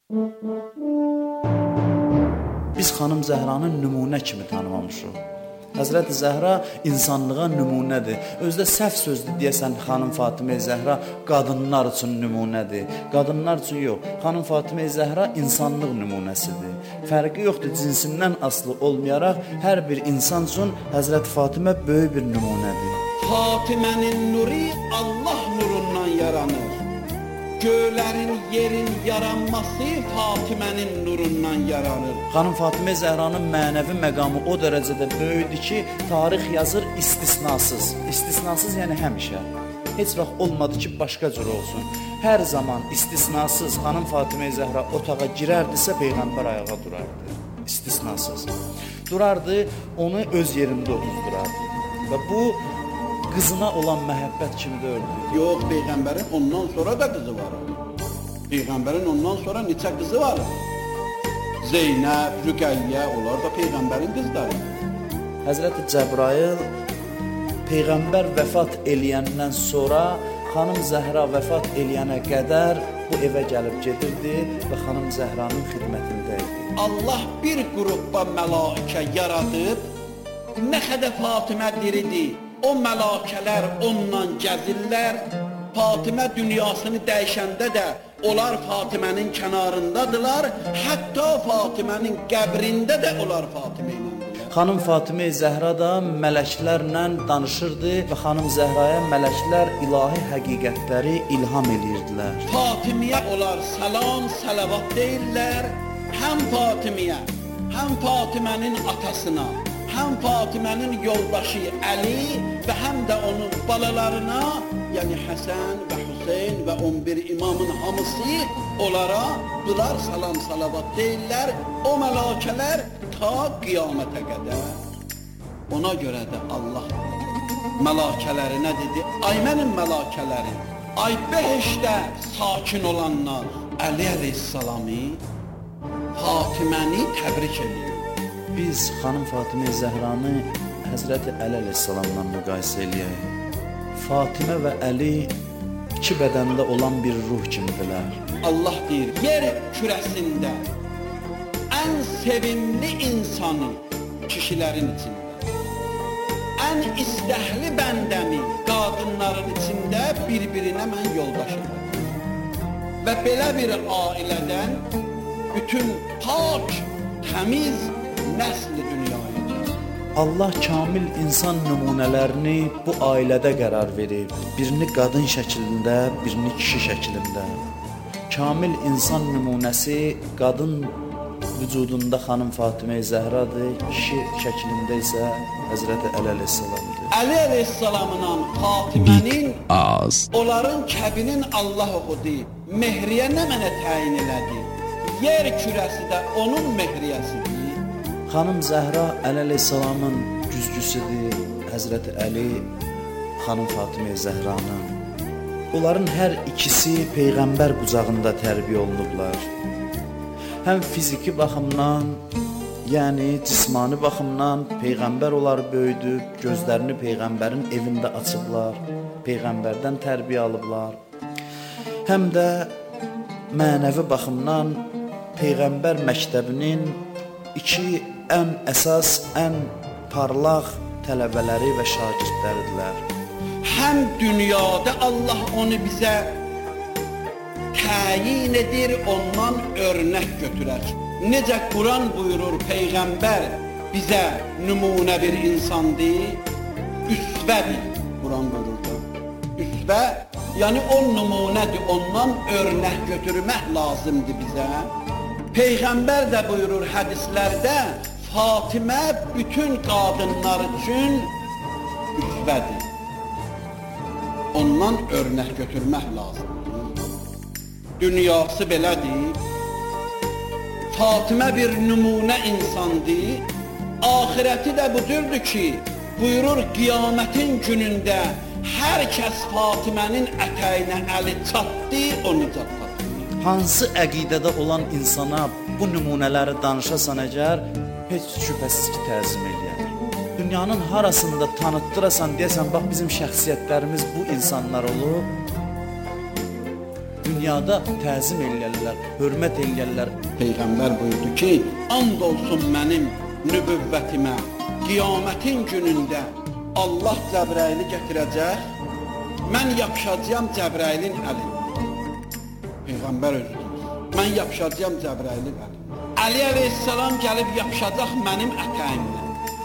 Biz xanım Zəhranı nümunə kimi tanımamışıq. Həzrəti Zəhra insanlığa nümunədir. Özdə səhv sözdür deyəsən xanım Fatimə Zəhra qadınlar üçün nümunədir. Qadınlar üçün yox. Xanım Fatimə Zəhra insanlıq nümunəsidir. Fərqi yoxdur, cinsindən asılı olmayaraq hər bir insan üçün Həzrəti Fatimə böyük bir nümunədir. Fatimənin nuru Allah nurundan yaranır. Göylərin, yerin yaranması Fatimənin nurundan yaranır. Xanım Fatimə Zəhranın mənəvi məqamı o dərəcədə böyükdür ki, tarix yazır istisnasız. İstisnasız yəni həmişə. Heç vaxt olmadı ki, başqa cür olsun. Hər zaman istisnasız xanım Fatimə Zəhra otağa girərdisə Peyğəmbər ayağa durardı. İstisnasız. Durardı, onu öz yerində otuzdurardı. Və bu qızına olan məhəbbət kimi də öldü. Yox, Peyğəmbərin ondan sonra da qızı var. Peyğəmbərin ondan sonra neçə qızı var? Zeynəb, Rüqəyyə, onlar da Peyğəmbərin qızları. Həzrəti Cəbrayıl Peyğəmbər vəfat eləyəndən sonra xanım Zəhra vəfat eləyənə qədər bu evə gəlib gedirdi və xanım Zəhranın xidmətində idi. Allah bir qrupda mələikə yaradıb, nə qədər Fatimə diridir, o mələkələr onunla gəzirlər. Fatimə dünyasını dəyişəndə də onlar Fatimənin kənarındadılar. Hətta Fatimənin qəbrində də onlar Fatimə ilə. Xanım Fatimə Zəhra da mələklərlə danışırdı və xanım Zəhraya mələklər ilahi həqiqətləri ilham edirdilər. Fatiməyə onlar salam, salavat deyirlər. Həm Fatiməyə, həm Fatimənin atasına, həm Fatimənin yoldaşı Əli və həm də onun balalarına, yəni Həsən və Hüseyn və 11 imamın hamısı onlara bunlar salam salavat deyirlər. O mələkələr ta qiyamətə qədər. Ona görə də Allah mələkələrinə dedi, ay mənim mələkələrim, ay behişdə sakin olanlar, Əli əleyhissalamı, Fatiməni təbrik edir. Biz xanım Fatimə Zəhranı Həzrəti Əli əleyhissalamla müqayisə eləyək. Fatimə və Əli iki bədəndə olan bir ruh kimidirlər. Allah deyir, yer kürəsində ən sevimli insanı kişilərin içində, ən istəhli bəndəmi qadınların içində bir-birinə mən yoldaşım. Və belə bir ailədən bütün pak, təmiz nəsli dünyaya gəlir. Allah kamil insan nümunələrini bu ailədə qərar verib. Birini qadın şəklində, birini kişi şəklində. Kamil insan nümunəsi qadın vücudunda xanım Fatimə Zəhradır, kişi şəklində isə Həzrəti Əli əleyhissalamdır. Əli əleyhissalamla Fatimənin onların kəbinin Allah oxudu. Mehriyə nə mənə təyin elədi? Yer kürəsi də onun mehriyəsidir. Xanım Zəhra Əli əleyhissalamın güzgüsüdür. Həzrəti Əli xanım Fatimə Zəhranın. Onların hər ikisi Peyğəmbər qucağında tərbiyə olunublar. Həm fiziki baxımdan, yəni cismani baxımdan Peyğəmbər onları böyüdüb, gözlərini Peyğəmbərin evində açıblar, Peyğəmbərdən tərbiyə alıblar. Həm də mənəvi baxımdan Peyğəmbər məktəbinin iki ən əsas, ən parlaq tələbələri və şagirdləridirlər. Həm dünyada Allah onu bizə təyin edir, ondan örnək götürər. Necə Quran buyurur, Peyğəmbər bizə nümunə bir insandır, üsvədir. Quran buyurur da, üsvə, yəni o nümunədir, ondan örnək götürmək lazımdır bizə. Peyğəmbər də buyurur hədislərdə, Fatimə bütün qadınlar üçün üsvədir. Ondan örnək götürmək lazımdır. Dünyası belədir. Fatimə bir nümunə insandır. Ahirəti də budurdur ki, buyurur qiyamətin günündə hər kəs Fatimənin ətəyinə əli çatdı, onu çatdı. Hansı əqidədə olan insana bu nümunələri danışasan əgər, heç şübhəsiz ki, təzim eləyər. Dünyanın harasında tanıtdırasan deyəsən, bax bizim şəxsiyyətlərimiz bu insanlar olub. dünyada təzim eləyərlər, hörmət eləyərlər. Peyğəmbər buyurdu ki, and olsun mənim nübüvvətimə, qiyamətin günündə Allah Cəbrayili gətirəcək, mən yapışacağam Cəbrailin əlini. Peyğəmbər özü deyir, mən yapışacağam Cəbrailin əlini. Əli əleyhissalam gəlib yapışacaq mənim ətəyimlə.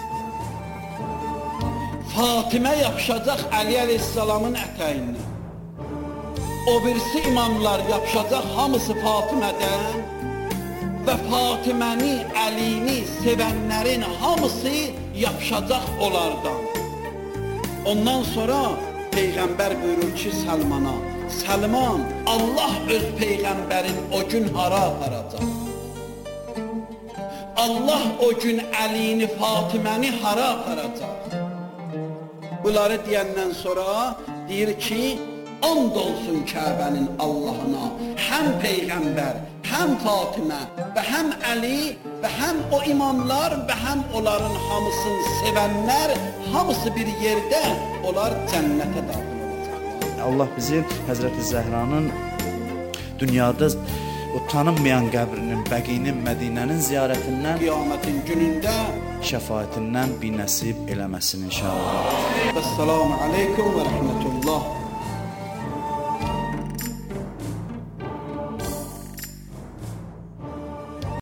Fatimə yapışacaq Əli əleyhissalamın ətəyindən. O birisi imamlar yapışacaq hamısı Fatimədən və Fatiməni, Əlini sevənlərin hamısı yapışacaq onlardan. Ondan sonra Peyğəmbər buyurur ki Səlmana, Səlman, Allah öz Peyğəmbərin o gün hara aparacaq? Allah o gün Əlini, Fatiməni hara aparacaq? Bunları deyəndən sonra deyir ki, and olsun Kəbənin Allahına, həm Peyğəmbər, həm Fatimə və həm Əli və həm o imamlar və həm onların hamısını sevənlər, hamısı bir yerdə, onlar cənnətə daxil olacaqlar. Allah bizi Həzrəti Zəhranın dünyada o tanınmayan qəbrinin, Bəqinin, Mədinənin ziyarətindən, Qiyamətin günündə şəfaətindən bir nəsib eləməsin inşallah. Əssalamu aleykum və rəhmətullah.